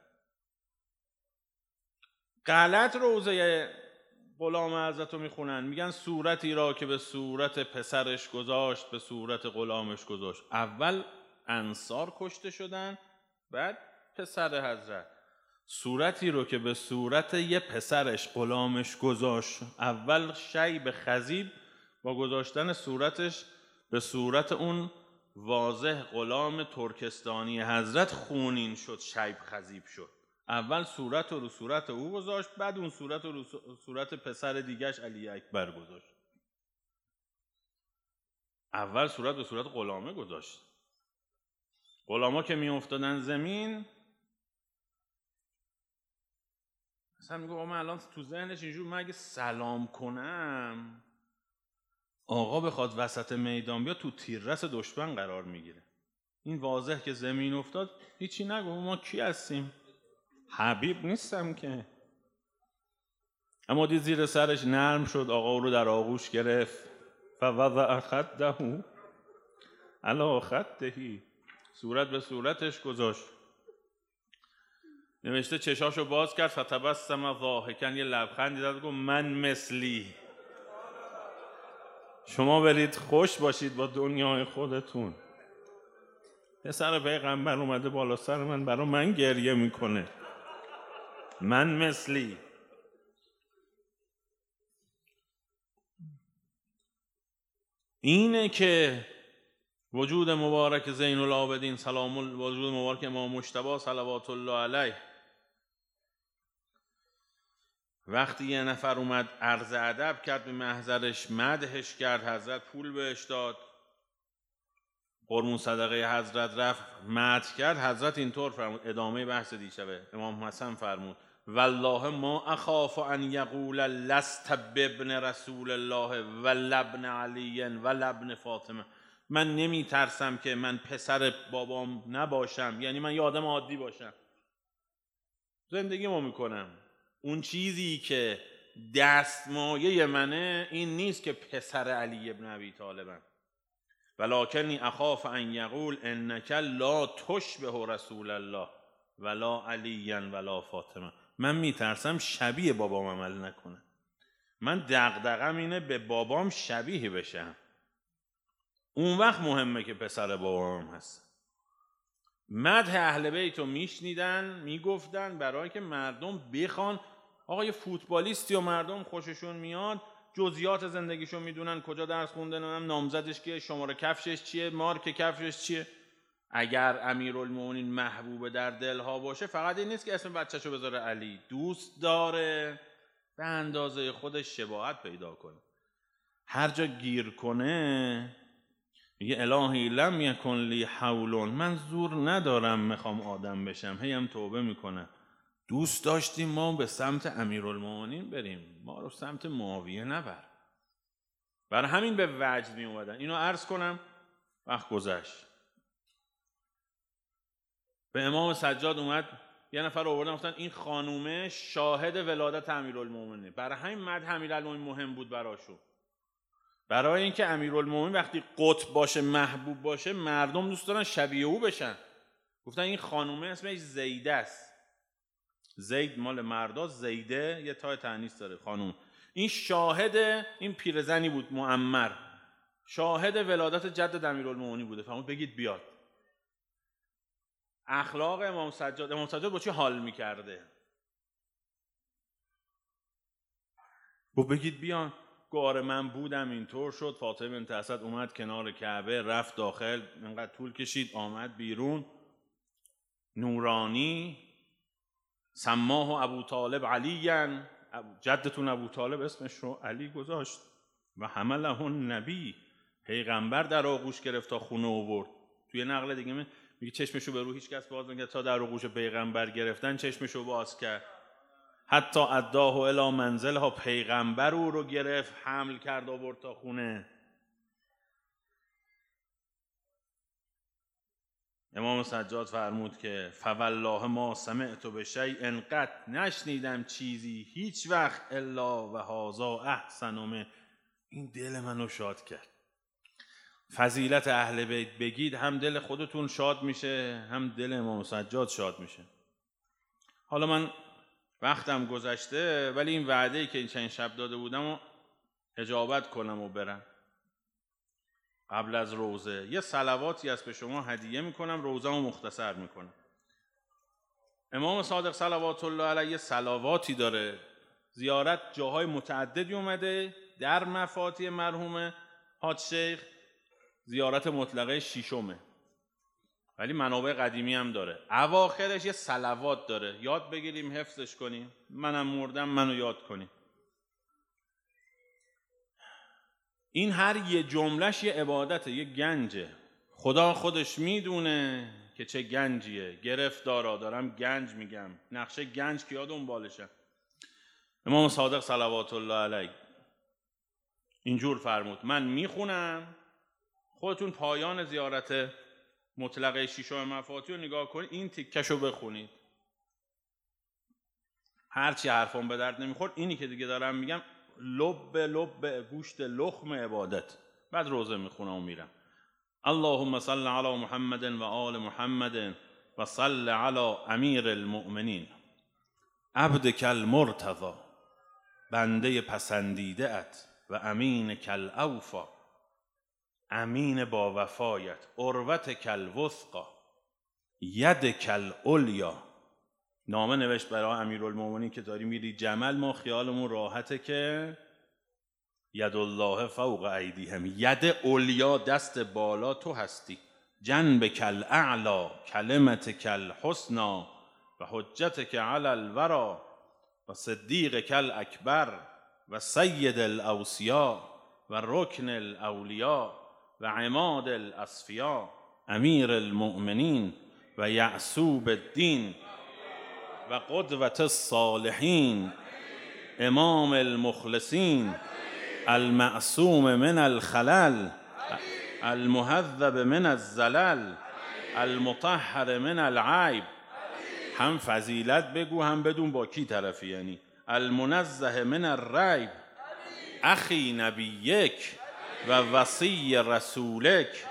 غلط روزه غلام حضرت رو میخونن، میگن صورتی را که به صورت پسرش گذاشت به صورت غلامش گذاشت. اول انصار کشته شدن بعد پسر حضرت. صورتی رو که به صورت یه پسرش غلامش گذاشت، اول شیب خضیب با گذاشتن صورتش به صورت اون واضح غلام ترکستانی حضرت خونین شد، شیب خضیب شد. اول صورت رو صورت او گذاشت، بعد اون صورت رو صورت پسر دیگهش علی اکبر گذاشت. اول صورت به صورت غلامه گذاشت. غلاما که می افتادن زمین مثلا میگه من الان تو ذهنش اینجور من اگه سلام کنم آقا بخواد وسط میدان بیا تو تیررس دشمن قرار میگیره. این واضح که زمین افتاد هیچی نگو ما کی هستیم، حبیب نیستم که. اما دید زیر سرش نرم شد، آقا رو در آغوش گرفت. فوضع خده علی خده، صورت به صورتش گذاشت. نوشته چشاشو باز کرد فتبسم ضاحکا، یه لبخندی زد گفت من مثلی. شما برید خوش باشید با دنیای خودتون. پسر پیغمبر اومده بالا سر من، برا من گریه میکنه، من مثلی. اینه که وجود مبارک زین العابدین وجود مبارک امام مجتبی صلوات الله علیه، وقتی یه نفر اومد عرض ادب کرد به محضرش، مدحش کرد، حضرت پول بهش داد، قربون صدقه حضرت رفت مدح کرد، حضرت اینطور فرمود، ادامه بحث دیشبه امام حسن فرمود والله ما اخاف ان یقول لست بابن رسول الله ولا ابن علی ولا ابن فاطمه. من نمی ترسم که من پسر بابام نباشم، یعنی من یه آدم عادی باشم، زندگی ما میکنم. اون چیزی که دستمایه منه این نیست که پسر علی ابن ابی طالبم، ولکنی اخاف ان یقول انک لا تشبه رسول الله ولا علی ولا فاطمه. من میترسم شبیه بابام عمل نکنه، من دغدغم اینه به بابام شبیه بشم، اون وقت مهمه که پسر بابام هست. مدح اهل بیت رو میشنیدن میگفتن برای که مردم بخوان. آقا یه فوتبالیستی و مردم خوششون میاد، جزئیات زندگیشو میدونن، کجا درس خونده، نامزدش کیه، شماره کفشش چیه، مارک کفشش چیه. اگر امیرالمومنین محبوب در دلها باشه، فقط این نیست که اسم بچه‌شو بذاره علی، دوست داره به اندازه خودش شباهت پیدا کنه. هر جا گیر کنه میگه الهی لم یکن لی حول، من زور ندارم میخوام آدم بشم، هیم توبه میکنم. دوست داشتیم ما به سمت امیرالمومنین بریم، ما رو سمت معاویه نبر. برای همین به وجد می اومدن. اینو عرض کنم، وقت گذشت. به امام سجاد اومد یه نفر آوردن گفتن این خانومه شاهد ولادت امیرالمومنینه. برای همین مدح امیرالمومنین مهم بود براشون، برای اینکه امیرالمومنین وقتی قطب باشه، محبوب باشه، مردم دوست دارن شبیه او بشن. گفتن این خانومه اسمش زیده است، زید مال مردا، زیده یه تای تانیث داره خانوم. این شاهد، این پیرزنی بود معمر، شاهد ولادت جد امیرالمومنین بوده. فرمود بگید بیاد. اخلاق امام سجاد با چی حال میکرده؟ گفت بگید بیان. گواره من بودم اینطور شد، فاطمه بنت اسد اومد کنار کعبه، رفت داخل، اینقدر طول کشید، آمد بیرون، نورانی، سماه ابو طالب علیاً، جدتون ابو طالب اسمش رو علی گذاشت، و حمله النبی، پیغمبر در آغوش گرفت تا خونه آورد. توی نقل دیگه میگه چشمشو به رو هیچ کس باز نکرد تا در آغوش پیغمبر گرفتن چشمشو باز کرد. حتی اداه الی منزلها، پیغمبر او رو گرفت حمل کرد آورد تا خونه. امام سجاد فرمود که فوالله ما سمعت بشیء قط، نشنیدم چیزی هیچ وقت الا و هذا احسن منه، این دل منو شاد کرد. فضیلت اهل بیت بگید، هم دل خودتون شاد میشه، هم دل امام سجاد شاد میشه. حالا من وقتم گذشته، ولی این وعده‌ای که این چند شب داده بودم رو اجابت کنم و برم. قبل از روزه یه صلواتی از به شما هدیه میکنم، روزه‌مو مختصر میکنم. امام صادق صلوات الله علیه صلواتی داره، زیارت جاهای متعددی اومده، در مفاتیح مرحوم حاج شیخ زیارت مطلقه 6م، ولی منابع قدیمی هم داره. اواخرش یه صلوات داره، یاد بگیریم حفظش کنیم، منم مردم منو یاد کنیم. این هر یه جملهش یه عبادته، یه گنجه. خدا خودش میدونه که چه گنجیه. گرفتارا دارم گنج میگم، نقشه گنج کیا دنبالشه؟ امام صادق صلوات الله علیه اینجور فرمود، من میخونم، خودتون پایان زیارت مطلقه 6 مفاتیح رو نگاه کنید، این تیکشو بخونید. هرچی حرفم به درد نمیخورد، اینی که دیگه دارم میگم لب گوشت لخم عبادت. بعد روزه میخونم و میرم. اللهم صل علی محمد و آل محمد و صل علی امیر المؤمنین عبدک المرتضی، بنده پسندیده ات و امینک الاوفی، امین با وفایت، عروتک الوثقی، یدک العلیا. نامه نوشت برای امیرالمومنین که داری میری جمل، ما خیالمون راحته که ید الله فوق ایدیهم، ید علیا، دست بالا تو هستی، جنبک الاعلی، کلمتک الحسنا، و حجتک علی الورا، و صدیقک الاکبر، و سید الاوصیا، و رکن الاولیا، و عماد الاصفیا، امیر المؤمنین، و یعصوب الدین، و قدوة الصالحین، امام المخلصین، المعصوم من الخلل، المهذب من الزلل، المطهر من العیب. هم فضیلت بگو هم بدون با کی طرفی، یعنی المنزه من الریب، اخی نبیک و وصی رسولک،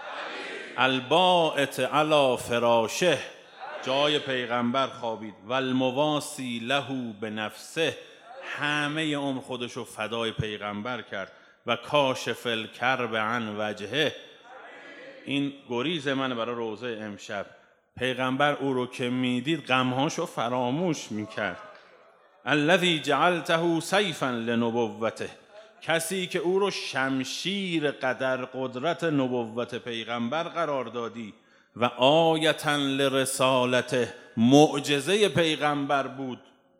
الباعث علی فراشه، جای پیغمبر خوابید، و المواسی له بنفسه، همه عمر خودشو فدای پیغمبر کرد، و کاشف الکرب عن وجهه. این گریز من برای روزه امشب. پیغمبر او رو که میدید غمهاشو فراموش میکرد. الذی جعلته سیفا لنبوته، کسی که او رو شمشیر قدر قدرت نبوت پیغمبر قرار دادی، و آیتا لرسالته، معجزه پیغمبر بود،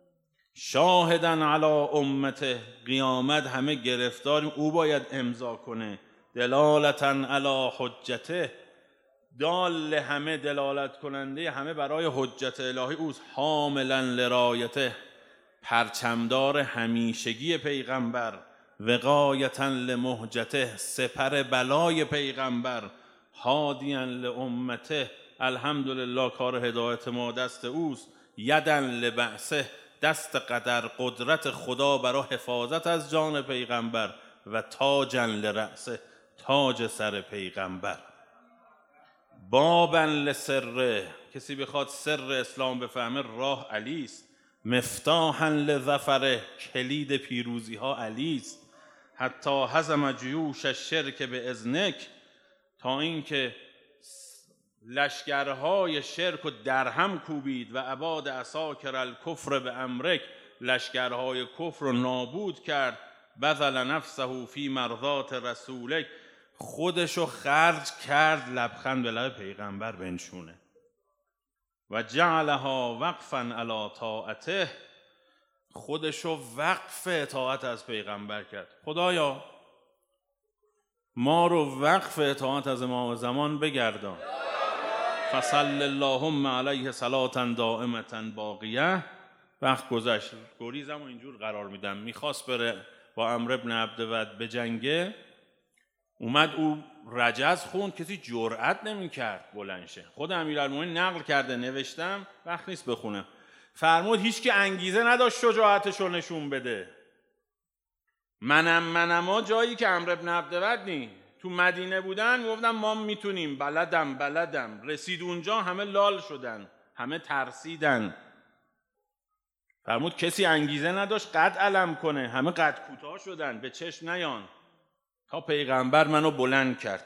شاهدن علی امته، قیامت همه گرفتاریم، او باید امضا کنه، دلالتا علی حجته، دال همه، دلالت کننده همه برای حجت الهی اوست، حاملا لرایته، پرچمدار همیشگی پیغمبر، وقایتا لمهجته، سپر بلای پیغمبر، هادیا لامته، الحمدلله کار هدایت ما دست اوست، یدا لبعثه، دست قدر قدرت خدا برای حفاظت از جان پیغمبر، و تاجا لرأسه، تاج سر پیغمبر، بابا لسره، کسی بخواد سر اسلام بفهمه راه علی است، مفتاحا لظفره، کلید پیروزی ها علی است، حتی هزم جیوش الشرک باذنک، تا اینکه لشکرهای شرک و درهم کوبید، و عباد عساکر الکفر به امرک، لشکرهای کفر رو نابود کرد، بذل نفسه فی مرضات رسولک، خودشو خرج کرد لبخند به لب پیغمبر بنشونه، و جعلها وقفا علی طاعته، خودشو وقف اطاعت از پیغمبر کرد. خدایا ما رو وقف اطاعت از امام زمان بگردان، فصل اللهم علیه صلاة دائمة باقیه. وقت گذشت، گریزم و اینجور قرار میدم. میخواست بره با عمرو بن عبدود به جنگه، اومد او رجز خوند، کسی جرأت نمیکرد بلند شه. خود امیرالمومنین نقل کرده، نوشتم وقت نیست بخونم، فرمود هیچ که انگیزه نداشت شجاعتش رو نشون بده. منما جایی که عمرو بن عبدود نی، تو مدینه بودن گفتم ما میتونیم، بلدم. رسید اونجا همه لال شدن، همه ترسیدن. فرمود کسی انگیزه نداشت قد علم کنه، همه قد کوتاه شدن، به چشم نیان، تا پیغمبر منو بلند کرد،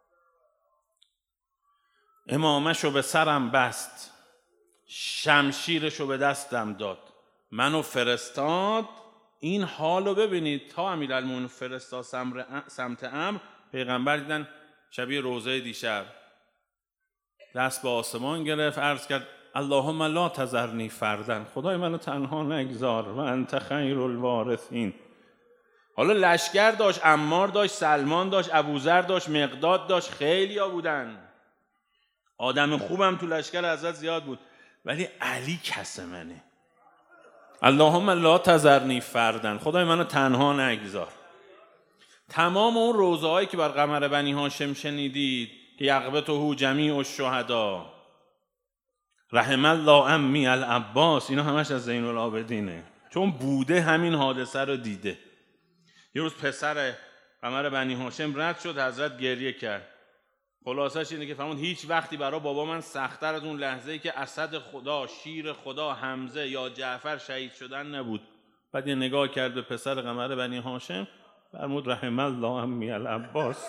امامشو به سرم بست، شمشیرشو به دستم داد، منو فرستاد. این حالو ببینید، تا امیرالمومنین فرستاد سمت امر، پیغمبر دیدن شبیه روزه دیشب، دست به آسمان گرفت، عرض کرد اللهم لا تذرنی فردن، خدای منو تنها نگذار، و انت خیر الوارثین. حالا لشکر داشت، عمار داشت، سلمان داشت، ابوذر داشت، مقداد داشت، خیلی ها بودن، آدم خوبم تو لشکر حضرت زیاد بود، ولی علی کس منه. اللهم لا تذرنی فردن، خدای منو تنها نگذار. تمام اون روزهایی که بر قمر بنی هاشم شنیدید که یغبطه جمیع الشهدا، رحم الله عمی العباس، اینا همش از زین العابدینه، چون بوده همین حادثه رو دیده. یه روز پسر قمر بنی هاشم رد شد، حضرت گریه کرد. خلاصش اینه که فرمود هیچ وقتی برای بابا من سخت‌تر از اون لحظه‌ای که اسد خدا، شیر خدا، حمزه یا جعفر شهید شدن نبود. بعد یه نگاه کرد به پسر قمر بنی هاشم، فرمود رحم الله عمی العباس.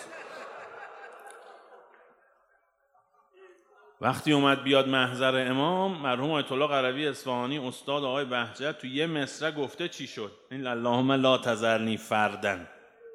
وقتی اومد بیاد محضر امام، مرحوم آیت الله قروی اصفهانی استاد آقای بهجت تو یه مصرع گفته چی شد؟ این اللهم لا تذرنی فردن.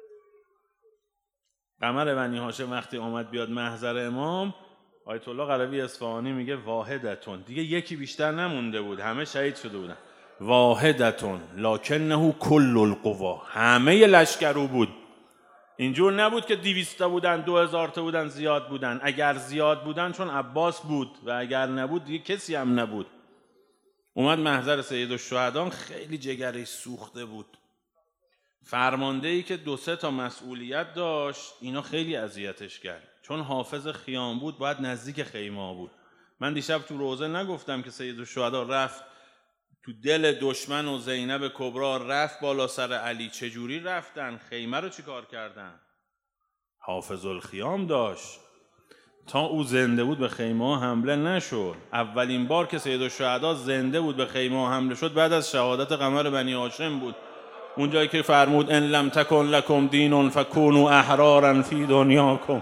قمر بنی هاشم وقتی اومد بیاد محضر امام، آیت الله قروی اصفهانی میگه واحدتون، دیگه یکی بیشتر نمونده بود، همه شهید شده بودن. واحدتون لکنه کل القوا، همه لشکر او بود. اینجور نبود که 200 بودن، 2000 تا بودن، زیاد بودن. اگر زیاد بودن چون عباس بود و اگر نبود دیگه کسی هم نبود. اومد محضر سیدالشهدا، خیلی جگرش سوخته بود. فرماندهی که 2-3 تا مسئولیت داشت، اینا خیلی اذیتش کرد. چون حافظ خیام بود باید نزدیک خیمه بود. من دیشب تو روزه نگفتم که سیدالشهدا رفت تو دل دشمن و زینب کبرا رفت بالا سر علی. چجوری رفتن؟ خیمه رو چی کار کردن؟ حافظ الخیام داشت. تا او زنده بود به خیمه حمله نشد. اولین بار که سیدالشهدا زنده بود به خیمه حمله شد بعد از شهادت قمر بنی هاشم بود. اونجایی که فرمود ان لم تکن لکم دین فکونوا احرارا فی دنیاکم.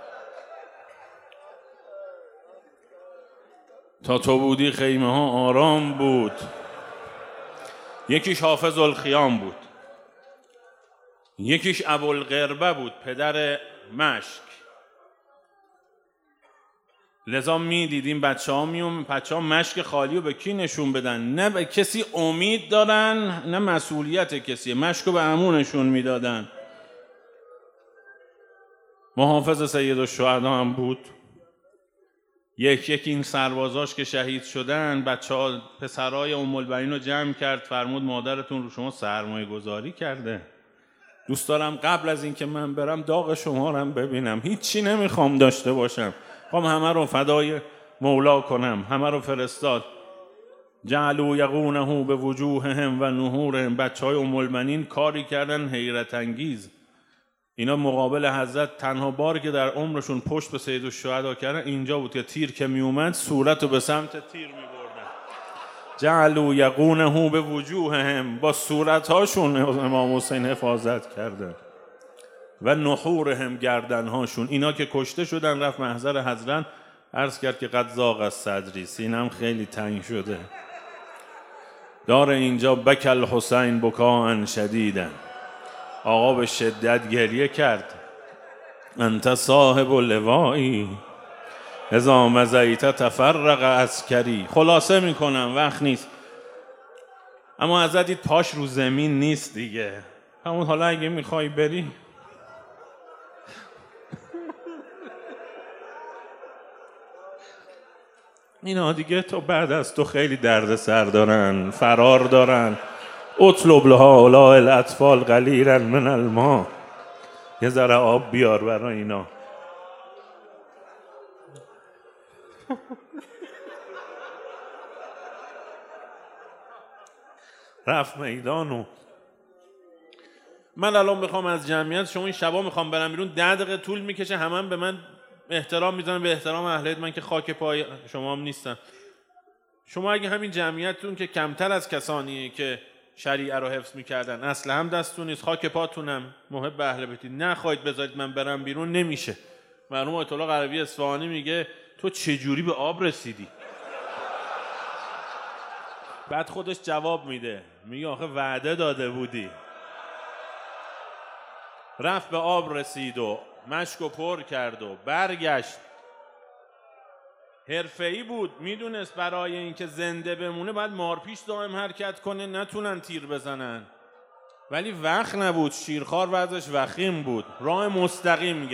تا تو بودی خیمه ها آرام بود. یکیش حافظ الخیام بود، یکیش ابوالقربه بود پدر مشک. لذا می دیدیم بچه ها مشک خالی رو به کی نشون بدن؟ نه به کسی امید دارن نه مسئولیت کسی، مشک رو به عمونشون میدادن. محافظ سیدالشهدا هم بود. یک این سربازاش که شهید شدن، بچه‌ها پسرای ام البنین رو جمع کرد، فرمود مادرتون رو شما سرمایه گذاری کرده. دوست دارم قبل از اینکه من برم داغ شما رو هم ببینم. هیچی نمیخوام داشته باشم، میخوام همه رو فدای مولا کنم. همه رو فرستاد. جعلوا یقونه به وجوههم و نحورهم. بچهای ام البنین کاری کردن حیرت انگیز. اینا مقابل حضرت تنها باری که در عمرشون پشت به سیدالشهدا کردن اینجا بود که تیر که می اومد صورت رو به سمت تیر می بردن. جعلوا یقونه به وجوههم، با صورتهاشون امام حسین حفاظت کرده. و نحورهم، گردنهاشون. اینا که کشته شدن رفت محضر حضرت، عرض کرد که قد ضاق الصدری، سینم خیلی تنگ شده. داره اینجا بک الحسین بکاء شدیدا، آقا به شدت گریه کرد. انت صاحب لوایی اذا مضیت تفرق عسکری. خلاصه میکنم وقت نیست، اما حضرت دید پاش رو زمین نیست دیگه. همون حالا اگه میخوای بری اینا دیگه تو بعد از تو خیلی درد سر دارن، فرار دارن. اطلب لهؤلاء الاطفال قلیلا من الماء، یه ذره آب بیار برای اینا. رفت میدانو. من الان میخوام از جمعیت شما این شبا میخوام برم بیرون، 10 دقیقه طول میکشه. همه به من احترام میذارن، به احترام اهل بیت من که خاک پای شما هم نیستم. شما اگه همین جمعیتتون که کمتر از کسانیه که شریعه رو حفظ میکردن، اصلا هم دستون نیست، خاک پاتونم، محب اهل بیتی، نخواهید بذارید من برم بیرون، نمیشه. مرحوم آیت الله قروی اصفهانی میگه تو چجوری به آب رسیدی؟ بعد خودش جواب میده، میگه آخه وعده داده بودی. رفت به آب رسید و مشکو پر کرد و برگشت. حرفه‌ای بود، میدونست برای اینکه زنده بمونه باید مارپیچ دائم حرکت کنه، نتونن تیر بزنن. ولی وقت نبود، شیرخوار وضعش وخیم بود. راه مستقیم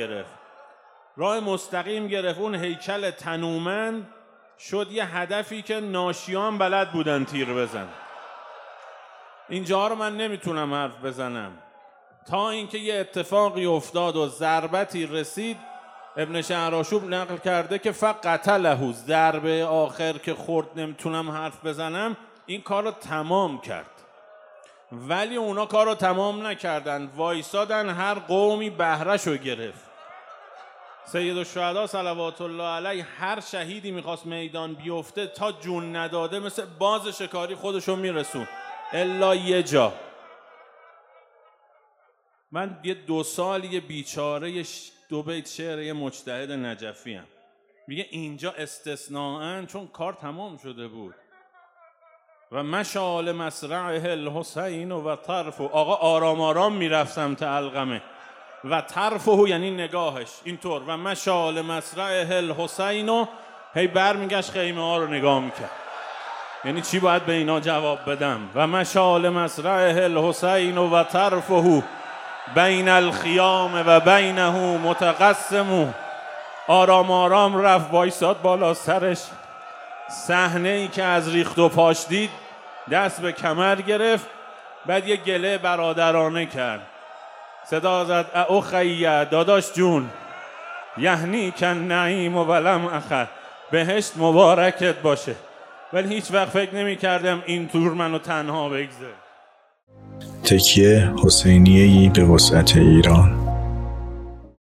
گرفت. اون هیکل تنومند شد یه هدفی که ناشیان بلد بودن تیر بزن. اینجا رو من نمیتونم حرف بزنم. تا اینکه یه اتفاقی افتاد و ضربتی رسید، ابن شهرآشوب نقل کرده که فقتله، ضربه آخر که خورد، نمیتونم حرف بزنم، این کار رو تمام کرد. ولی اونا کار رو تمام نکردن، وایسادن، هر قومی بهره‌ش رو گرفت. سیدالشهدا صلوات الله علیه هر شهیدی میخواست میدان بیفته تا جون نداده مثل باز شکاری خودشو میرسون، الا یه جا. من یه 2 سال یه بیچاره 2 بیت شعر یه مجتهد نجفی ام. میگه اینجا استثناءً چون کار تمام شده بود و مشال مسرعه الحسین و طرف، آقا آرام آرام میرفت سمت علقمه و طرفه یعنی نگاهش اینطور، و مشال مسرعه الحسین و هی برمیگشت خیمه ها رو نگاه میکرد. یعنی چی باید به اینا جواب بدم؟ و مشال مسرعه الحسین و طرفه بین الخیام و بینه متقسم. آرام آرام رفت وایساد بالا سرش، صحنه ای که از ریخت و پاش دید دست به کمر گرفت، بعد یه گله برادرانه کرد، صدا زد اخیه داداش جون، یعنی کن نعیم و ولم اخر، بهشت مبارکت باشه، ولی هیچ وقت فکر نمی کردم این طور منو تنها بگذاره. تکیه حسینیه‌ای به وسعت ایران.